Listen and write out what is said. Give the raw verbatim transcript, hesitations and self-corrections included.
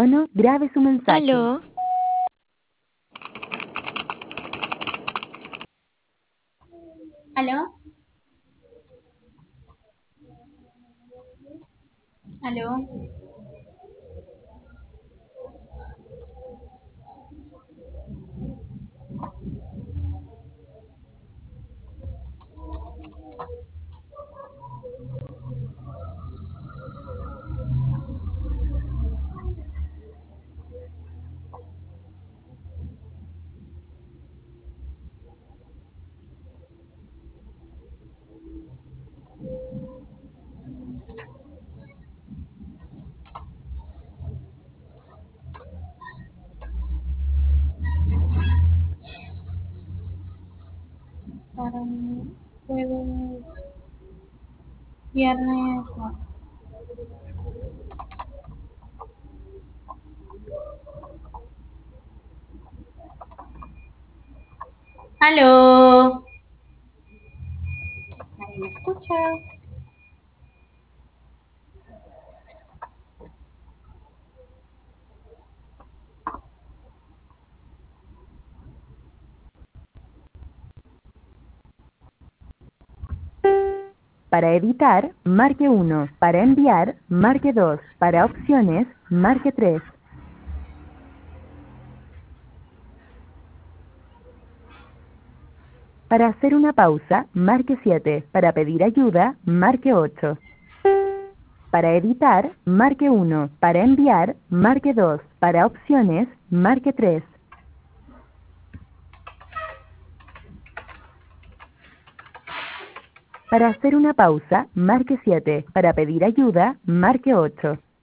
tono, grabe su mensaje. ¿Aló? ¿Aló? ¿Aló? Para el jueves, viernes, no. ¿Aló? ¿Nadie me escucha? Para editar, marque uno. Para enviar, marque dos. Para opciones, marque tres. Para hacer una pausa, marque siete. Para pedir ayuda, marque ocho. Para editar, marque uno. Para enviar, marque dos. Para opciones, marque tres. Para hacer una pausa, marque siete. Para pedir ayuda, marque ocho.